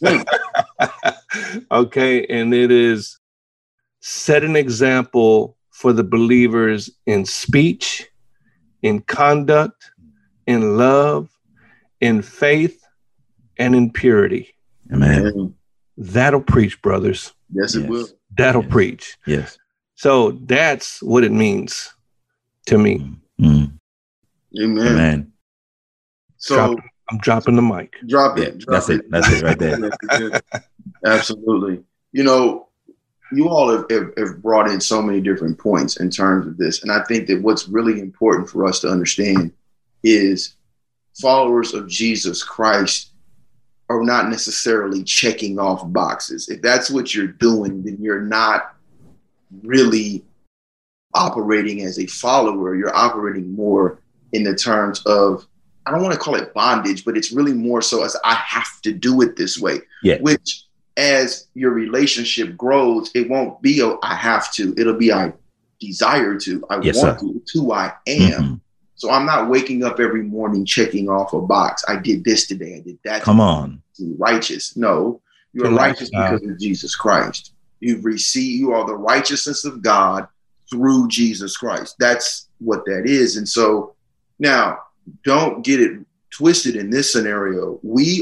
Okay, and it is, set an example for the believers in speech, in conduct, in love, in faith, and in purity. Amen. That'll preach, brothers. Yes, it will. That'll preach. Yes. So that's what it means to me. Amen. Amen. So I'm dropping the mic. Drop it. That's it right there. Absolutely. You know, you all have brought in so many different points in terms of this. And I think that what's really important for us to understand is followers of Jesus Christ are not necessarily checking off boxes. If that's what you're doing, then you're not really operating as a follower. You're operating more in the terms of, I don't want to call it bondage, but it's really more so as I have to do it this way. Yeah. Which, as your relationship grows, it won't be I have to. It'll be I desire to. I want to. It's who I am. Mm-hmm. So I'm not waking up every morning checking off a box. I did this today. I did that. Come on. Righteous. No, you are righteous because of Jesus Christ. You are the righteousness of God through Jesus Christ. That's what that is. And so now don't get it twisted in this scenario.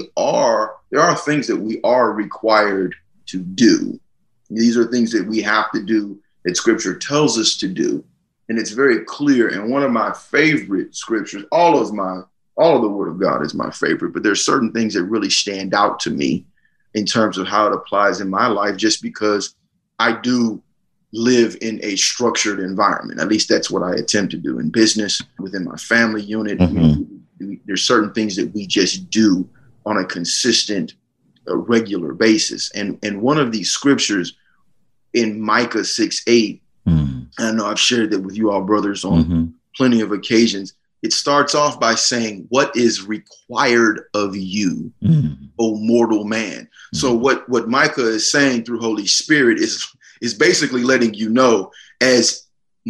There are things that we are required to do. These are things that we have to do that scripture tells us to do. And it's very clear. And one of my favorite scriptures, all of the word of God is my favorite, but there's certain things that really stand out to me in terms of how it applies in my life, just because I do live in a structured environment. At least that's what I attempt to do in business, within my family unit. There's certain things that we just do on a consistent, regular basis. And one of these scriptures in Micah 6:8, I know I've shared that with you all, brothers, on plenty of occasions. It starts off by saying, what is required of you, O mortal man? So what Micah is saying through Holy Spirit is basically letting you know, as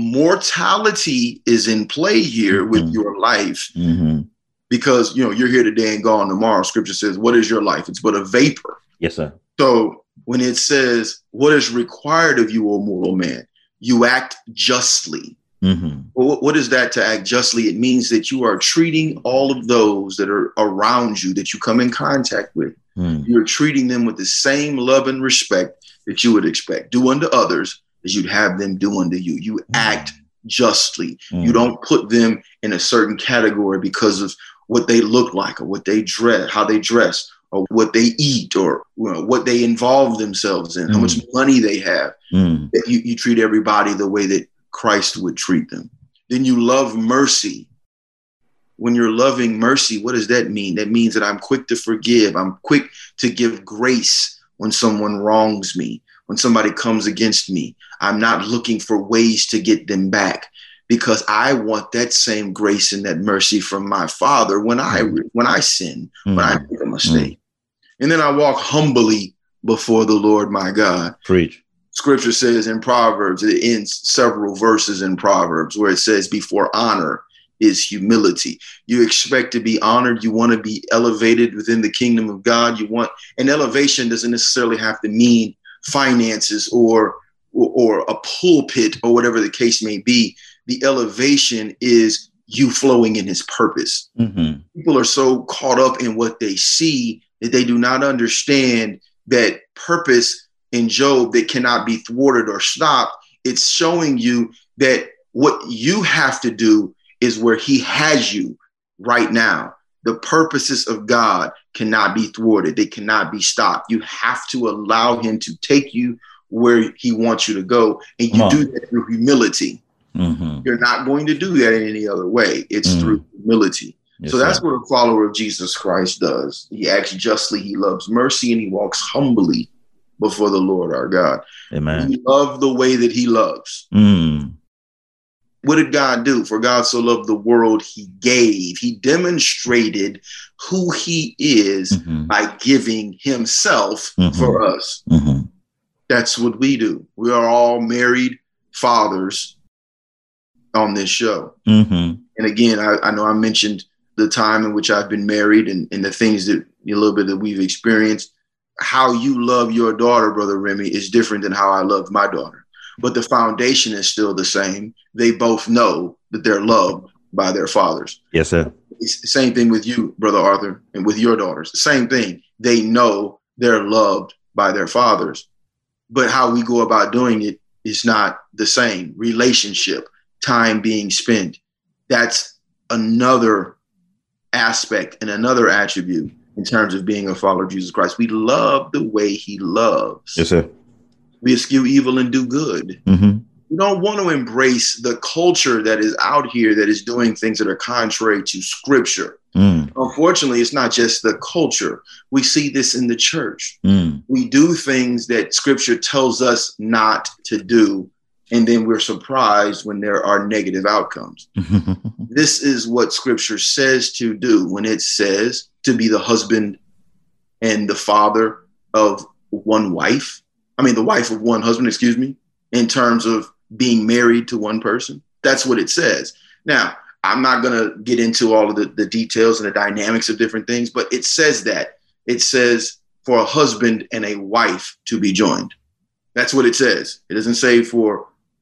mortality is in play here with your life, because you're here today and gone tomorrow. Scripture says, what is your life? It's but a vapor. Yes, sir. So when it says, what is required of you, O mortal man, you act justly. Well, what is that, to act justly? It means that you are treating all of those that are around you, that you come in contact with. You're treating them with the same love and respect that you would expect. Do unto others as you'd have them do unto you. You act justly. You don't put them in a certain category because of what they look like, or what they dress, how they dress, or what they eat, or what they involve themselves in, how much money they have. You treat everybody the way that Christ would treat them. Then you love mercy. When you're loving mercy, what does that mean? That means that I'm quick to forgive. I'm quick to give grace when someone wrongs me, when somebody comes against me. I'm not looking for ways to get them back, because I want that same grace and that mercy from my Father when I sin, when I make a mistake. And then I walk humbly before the Lord my God. Preach. Scripture says in Proverbs, it ends several verses in Proverbs where it says, before honor is humility. You expect to be honored. You want to be elevated within the kingdom of God. And elevation doesn't necessarily have to mean finances or a pulpit or whatever the case may be. The elevation is you flowing in his purpose. People are so caught up in what they see that they do not understand that purpose in Job that cannot be thwarted or stopped. It's showing you that what you have to do is where he has you right now. The purposes of God cannot be thwarted. They cannot be stopped. You have to allow him to take you where he wants you to go. And you do that through humility. You're not going to do that in any other way. It's through humility. Yes, so that's what a follower of Jesus Christ does. He acts justly, he loves mercy, and he walks humbly before the Lord our God. Amen. We love the way that he loves. What did God do? For God so loved the world, he gave. He demonstrated who he is by giving himself for us. That's what we do. We are all married fathers on this show. And again, I know I mentioned the time in which I've been married and the things that a little bit that we've experienced. How you love your daughter, Brother Remy, is different than how I loved my daughter. But the foundation is still the same. They both know that they're loved by their fathers. Yes, sir. It's the same thing with you, Brother Arthur, and with your daughters. The same thing. They know they're loved by their fathers. But how we go about doing it is not the same. Relationship, time being spent, that's another aspect and another attribute in terms of being a follower of Jesus Christ. We love the way he loves. Yes, sir. We eschew evil and do good. We don't want to embrace the culture that is out here that is doing things that are contrary to scripture. Unfortunately, it's not just the culture. We see this in the church. We do things that scripture tells us not to do, and then we're surprised when there are negative outcomes. This is what scripture says to do when it says to be the husband and the father of one wife. I mean, the wife of one husband, excuse me, in terms of being married to one person. That's what it says. Now, I'm not going to get into all of the details and the dynamics of different things, but it says that. It says for a husband and a wife to be joined. That's what it says. It doesn't say for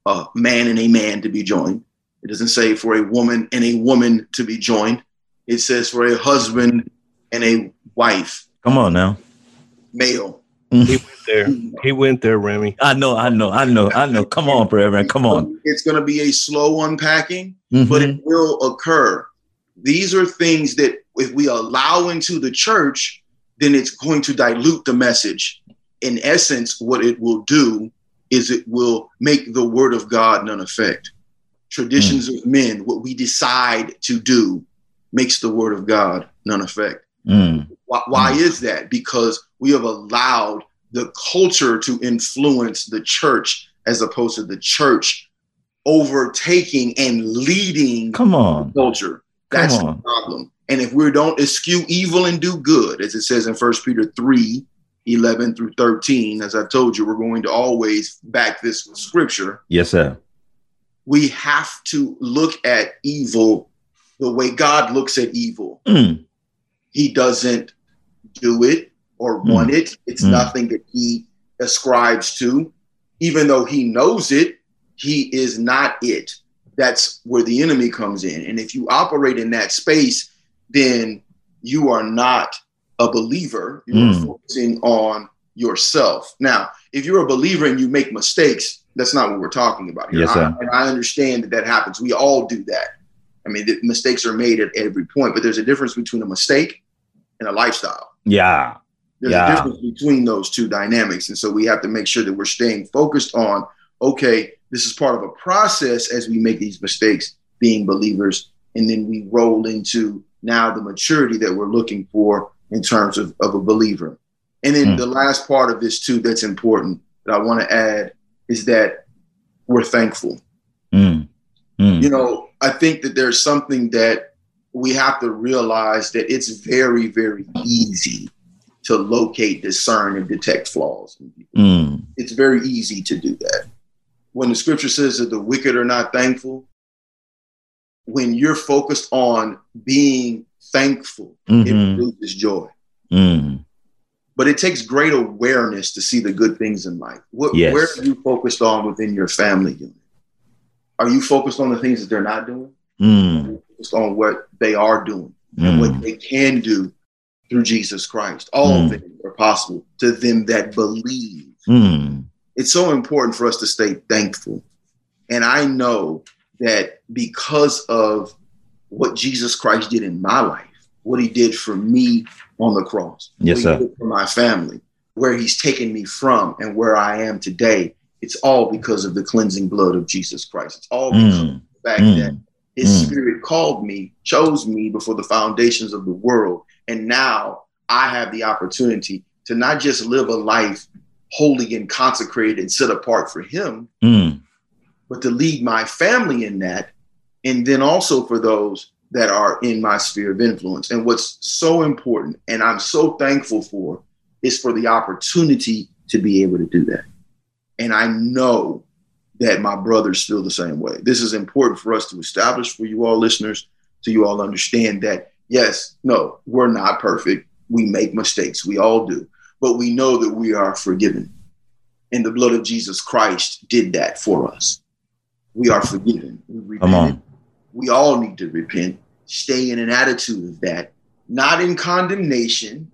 a man and a man to be joined. It doesn't say for a woman and a woman to be joined. It says for a husband and a wife. Come on now. Male. He went there. He went there, Remy. I know. Come on, Reverend. Come on. It's going to be a slow unpacking, but it will occur. These are things that if we allow into the church, then it's going to dilute the message. In essence, what it will do is it will make the word of God none effect. Traditions of men, what we decide to do, makes the word of God none effect. Why is that? Because we have allowed the culture to influence the church as opposed to the church overtaking and leading the culture. That's the problem. And if we don't eschew evil and do good, as it says in 1 Peter 3:11 through 13, as I told you, we're going to always back this with scripture. Yes, sir. We have to look at evil the way God looks at evil. He doesn't do it or want it. It's nothing that he ascribes to. Even though he knows it, he is not it. That's where the enemy comes in. And if you operate in that space, then you are not a believer. You're focusing on yourself. Now, if you're a believer and you make mistakes, that's not what we're talking about here. Yes, sir. And I understand that happens. We all do that. I mean, the mistakes are made at every point, but there's a difference between a mistake and a lifestyle. Yeah. There's a difference between those two dynamics. And so we have to make sure that we're staying focused on, okay, this is part of a process as we make these mistakes, being believers. And then we roll into now the maturity that we're looking for in terms of a believer. And then the last part of this too, that's important that I want to add is that we're thankful. You know, I think that there's something that we have to realize that it's very, very easy to locate, discern, and detect flaws in people. It's very easy to do that. When the scripture says that the wicked are not thankful, when you're focused on being thankful, it produces joy. But it takes great awareness to see the good things in life. Where are you focused on within your family unit? Are you focused on the things that they're not doing? Are you focused on what they are doing and what they can do through Jesus Christ? All things are possible to them that believe. It's so important for us to stay thankful. And I know that because of what Jesus Christ did in my life, what he did for me on the cross, what he did for my family, where he's taken me from and where I am today, it's all because of the cleansing blood of Jesus Christ. It's all because of the fact that his spirit called me, chose me before the foundations of the world. And now I have the opportunity to not just live a life holy and consecrated and set apart for him, but to lead my family in that. And then also for those that are in my sphere of influence. And what's so important, and I'm so thankful for, is for the opportunity to be able to do that. And I know that my brothers feel the same way. This is important for us to establish for you all listeners, so you all understand that, yes, no, we're not perfect. We make mistakes. We all do. But we know that we are forgiven. And the blood of Jesus Christ did that for us. We are forgiven. We repent. We all need to repent, stay in an attitude of that, not in condemnation,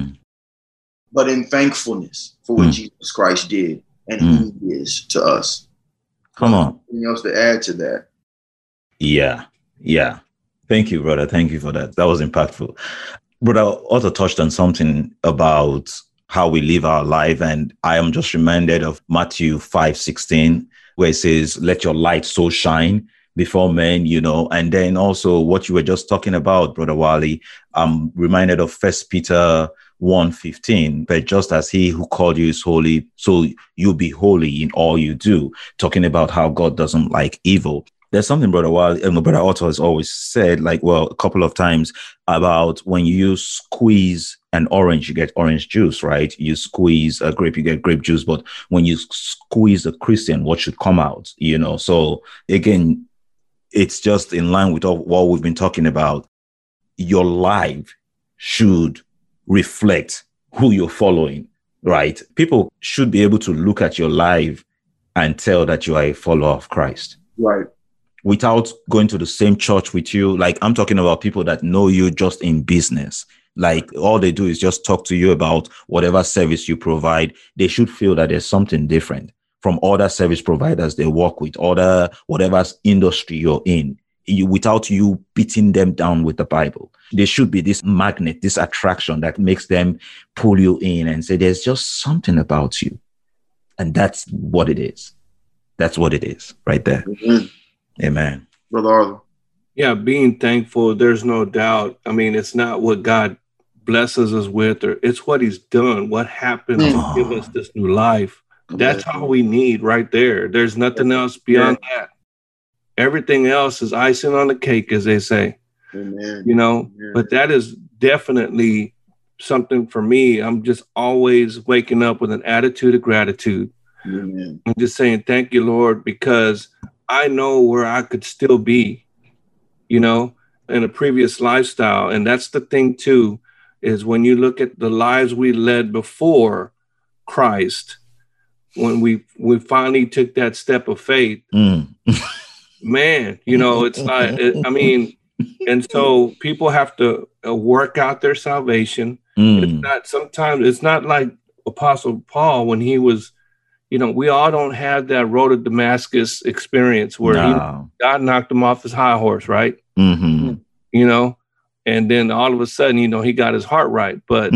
but in thankfulness for what Jesus Christ did and who he is to us. Anything else to add to that? Yeah. Thank you, brother. Thank you for that. That was impactful. Brother also touched on something about how we live our life. And I am just reminded of Matthew 5:16, where it says, let your light so shine before men, you know. And then also what you were just talking about, Brother Wally, I'm reminded of 1 Peter 1:15, but just as he who called you is holy, so you be holy in all you do, talking about how God doesn't like evil. There's something Brother Wally and Brother Otto has always said, a couple of times, about when you squeeze an orange, you get orange juice, right? You squeeze a grape, you get grape juice. But when you squeeze a Christian, what should come out, you know? So again, it's just in line with what we've been talking about. Your life should reflect who you're following, right? People should be able to look at your life and tell that you are a follower of Christ. Right. Without going to the same church with you. Like, I'm talking about people that know you just in business. Like, all they do is just talk to you about whatever service you provide. They should feel that there's something different from other service providers they work with, other whatever industry you're in, without you beating them down with the Bible. There should be this magnet, this attraction that makes them pull you in and say, there's just something about you. And that's what it is. That's what it is right there. Mm-hmm. Amen. Brother Arthur. Yeah, being thankful, there's no doubt. I mean, it's not what God blesses us with, or it's what he's done, what happened to give us this new life. That's all we need right there. There's nothing else beyond that. Everything else is icing on the cake, as they say. Amen. You know, but that is definitely something for me. I'm just always waking up with an attitude of gratitude. Amen. I'm just saying, thank you, Lord, because I know where I could still be, you know, in a previous lifestyle. And that's the thing, too, is when you look at the lives we led before Christ, when we finally took that step of faith, man, you know, it's like, I mean, and so people have to work out their salvation. It's not like Apostle Paul when he was, you know, we all don't have that road to Damascus experience where God knocked him off his high horse, right? Mm-hmm. You know, and then all of a sudden, you know, he got his heart right. But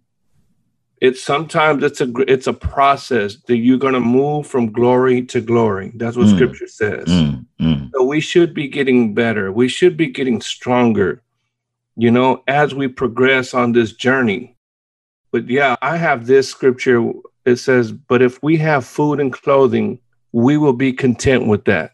it's a process that you're going to move from glory to glory. That's what Scripture says. So we should be getting better. We should be getting stronger, you know, as we progress on this journey. But yeah, I have this scripture. It says, but if we have food and clothing, we will be content with that.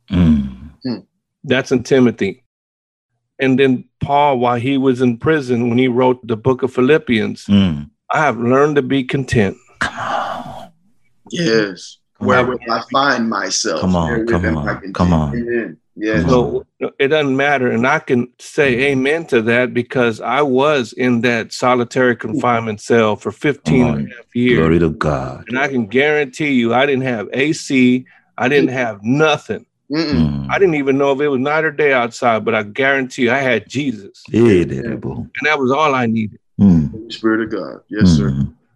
That's in Timothy. And then Paul, while he was in prison, when he wrote the book of Philippians, I have learned to be content. Come on. Yes. Where will I find myself? Come on. Amen. Yes. So it doesn't matter. And I can say amen to that because I was in that solitary confinement cell for 15 and a half years. Glory to God. And I can guarantee you, I didn't have AC. I didn't have nothing. I didn't even know if it was night or day outside, but I guarantee you I had Jesus. And that was all I needed. Spirit of God. Yes, sir.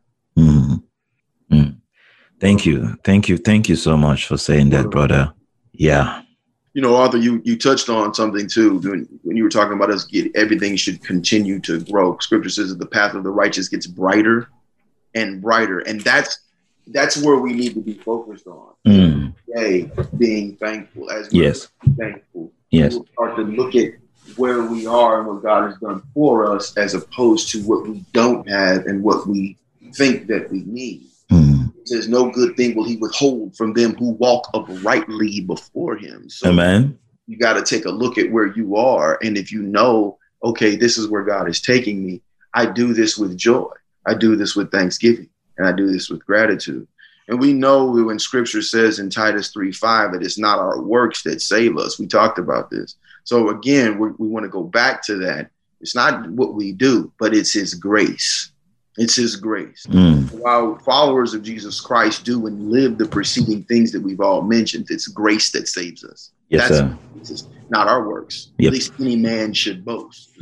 Thank you so much for saying that, brother. Yeah. You know, Arthur, you touched on something too when you were talking about everything should continue to grow. Scripture says that the path of the righteous gets brighter and brighter. And that's where we need to be focused on. Today, being thankful as we're thankful. Yes. We'll start to look at where we are and what God has done for us as opposed to what we don't have and what we think that we need. It says no good thing will he withhold from them who walk uprightly before him. So Amen. You got to take a look at where you are. And if you know, okay, this is where God is taking me, I do this with joy. I do this with thanksgiving. And I do this with gratitude. And we know when Scripture says in Titus 3:5 that it's not our works that save us. We talked about this. So again, we want to go back to that. It's not what we do, but it's his grace. It's his grace. While followers of Jesus Christ do and live the preceding things that we've all mentioned, it's grace that saves us. Yes, sir. It's not our works. Yep. At least any man should boast.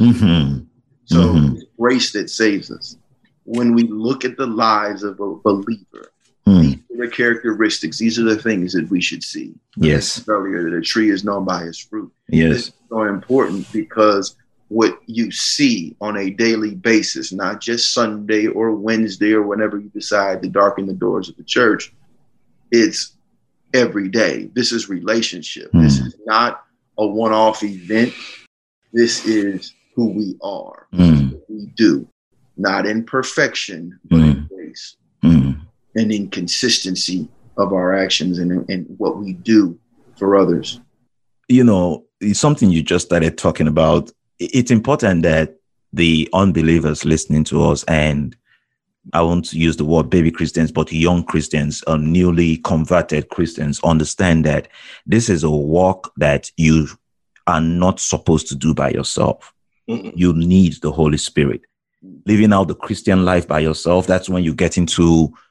So it's grace that saves us. When we look at the lives of a believer, these are the characteristics. These are the things that we should see. Yes. Earlier, that a tree is known by its fruit. Yes. This is so important because what you see on a daily basis, not just Sunday or Wednesday or whenever you decide to darken the doors of the church, it's every day. This is relationship. This is not a one-off event. This is who we are. This is what we do, not in perfection, but in grace and in consistency of our actions and what we do for others. You know, it's something you just started talking about. It's important that the unbelievers listening to us, and I won't use the word baby Christians, but young Christians, newly converted Christians, understand that this is a walk that you are not supposed to do by yourself. You need the Holy Spirit. Living out the Christian life by yourself, that's when you get into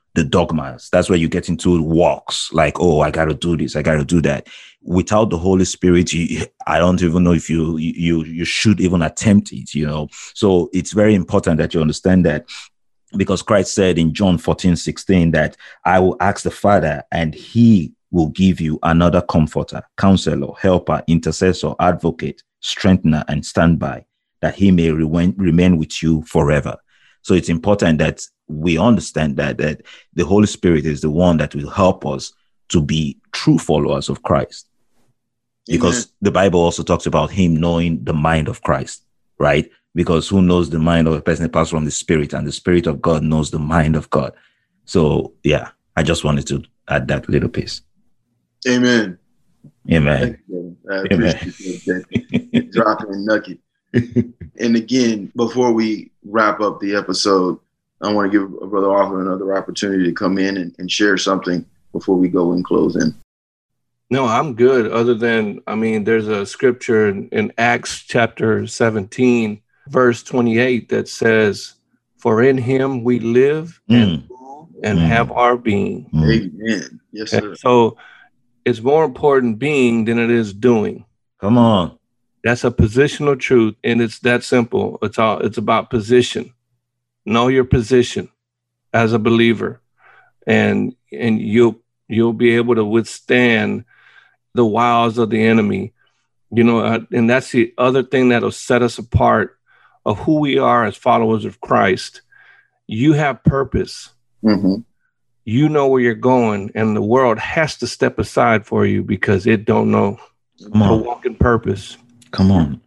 the dogmas. That's where you get into walks like, oh, I got to do this, I got to do that. Without the Holy Spirit, I don't even know if you should even attempt it, So it's very important that you understand that, because Christ said in John 14:16 that I will ask the Father and he will give you another comforter, counselor, helper, intercessor, advocate, strengthener, and standby, that he may remain with you forever. So it's important that we understand that the Holy Spirit is the one that will help us to be true followers of Christ. Because the Bible also talks about him knowing the mind of Christ, right? Because who knows the mind of a person apart from the Spirit, and the Spirit of God knows the mind of God. So, yeah, I just wanted to add that little piece. Amen. Amen. I appreciate that dropping nugget. And again, before we wrap up the episode, I want to give Brother Arthur another opportunity to come in and share something before we go and close in. No, I'm good. Other than, there's a scripture in Acts chapter 17, verse 28 that says, "For in him we live and move and have our being." Amen. Yes, sir. So it's more important being than it is doing. Come on. That's a positional truth, and it's that simple. It's about position. Know your position as a believer, and you'll be able to withstand the wiles of the enemy. And that's the other thing that'll set us apart of who we are as followers of Christ. You have purpose. Mm-hmm. You know where you're going, and the world has to step aside for you because it don't know how to walk in purpose. Come on.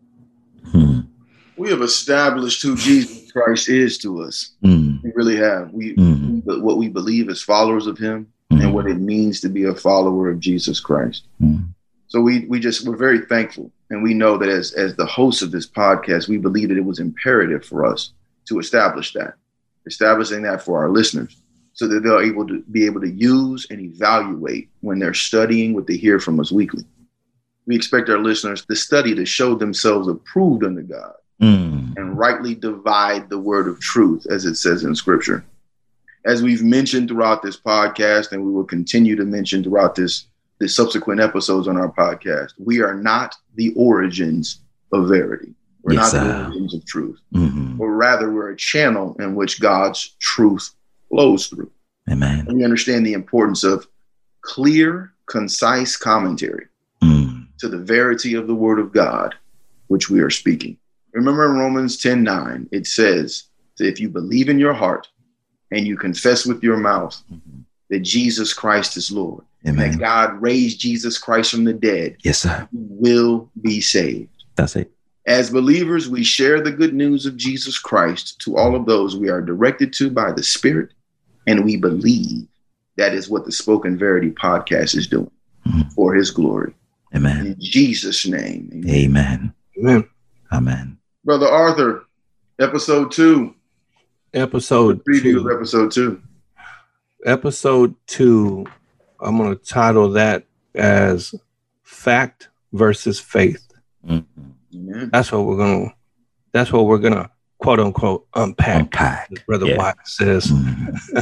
We have established who Jesus Christ is to us. We really have. What we believe as followers of him and what it means to be a follower of Jesus Christ. So we're very thankful. And we know that as the hosts of this podcast, we believe that it was imperative for us to establishing that for our listeners, so that they'll be able to use and evaluate when they're studying what they hear from us weekly. We expect our listeners to study to show themselves approved unto God and rightly divide the word of truth, as it says in Scripture. As we've mentioned throughout this podcast, and we will continue to mention throughout the subsequent episodes on our podcast, we are not the origins of verity. We're not the origins of truth. But rather, we're a channel in which God's truth flows through. Amen. And we understand the importance of clear, concise commentary to the verity of the word of God, which we are speaking. Remember in Romans 10:9, it says that if you believe in your heart and you confess with your mouth that Jesus Christ is Lord, and that God raised Jesus Christ from the dead, yes, sir, you will be saved. That's it. As believers, we share the good news of Jesus Christ to all of those we are directed to by the Spirit, and we believe that is what the Spoken Verity podcast is doing for his glory. Amen. In Jesus' name. Amen. Amen. Amen. Brother Arthur, episode 2. Episode preview 2. of episode 2. Episode 2, I'm going to title that as Fact versus Faith. Amen. That's what we're going to quote unquote unpack. As Brother Watt says. We're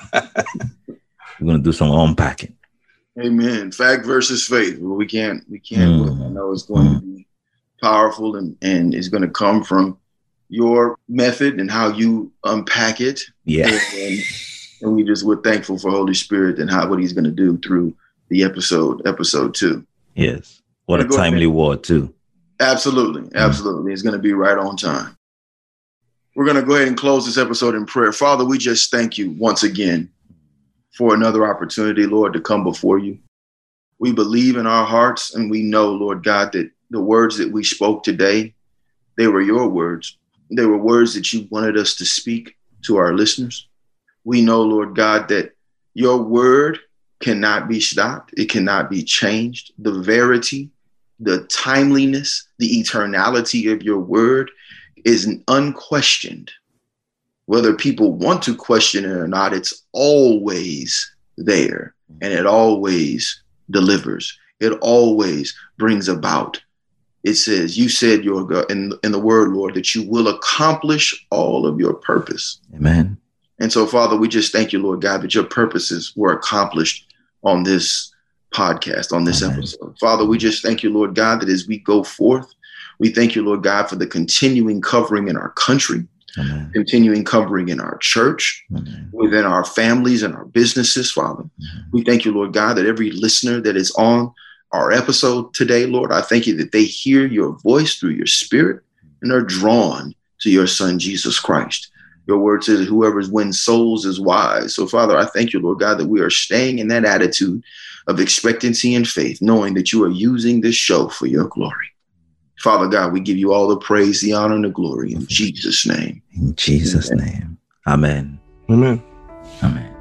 going to do some unpacking. Amen. Fact versus faith. Well, we can't win. I know it's going to be powerful and it's going to come from your method and how you unpack it. Yeah. And we're thankful for Holy Spirit and what he's going to do through the episode 2. Yes. What a timely word too. Absolutely. It's going to be right on time. We're going to go ahead and close this episode in prayer. Father, we just thank you once again for another opportunity, Lord, to come before you. We believe in our hearts and we know, Lord God, that the words that we spoke today, they were your words. They were words that you wanted us to speak to our listeners. We know, Lord God, that your word cannot be stopped. It cannot be changed. The verity, the timeliness, the eternality of your word is unquestioned. Whether people want to question it or not, it's always there, and it always delivers. It always brings about. It says, you said in the word, Lord, that you will accomplish all of your purpose. Amen. And so, Father, we just thank you, Lord God, that your purposes were accomplished on this podcast, on this episode. Father, we just thank you, Lord God, that as we go forth, we thank you, Lord God, for the continuing covering in our country, continuing covering in our church, within our families and our businesses, Father. We thank you, Lord God, that every listener that is on our episode today, Lord, I thank you that they hear your voice through your spirit and are drawn to your son, Jesus Christ. Your word says whoever wins souls is wise. So, Father, I thank you, Lord God, that we are staying in that attitude of expectancy and faith, knowing that you are using this show for your glory. Father God, we give you all the praise, the honor, and the glory in Jesus' name. In Jesus' name. Amen. Amen. Amen.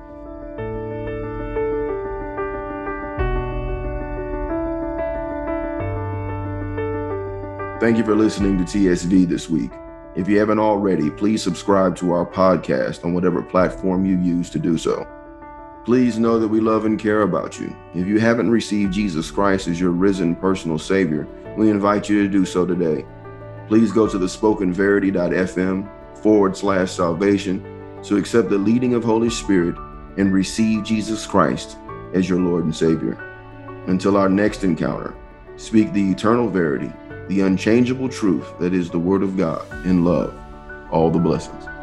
Thank you for listening to TSV this week. If you haven't already, please subscribe to our podcast on whatever platform you use to do so. Please know that we love and care about you. If you haven't received Jesus Christ as your risen personal Savior, we invite you to do so today. Please go to thespokenverity.fm/salvation to accept the leading of Holy Spirit and receive Jesus Christ as your Lord and Savior. Until our next encounter, speak the eternal verity, the unchangeable truth that is the Word of God in love. All the blessings.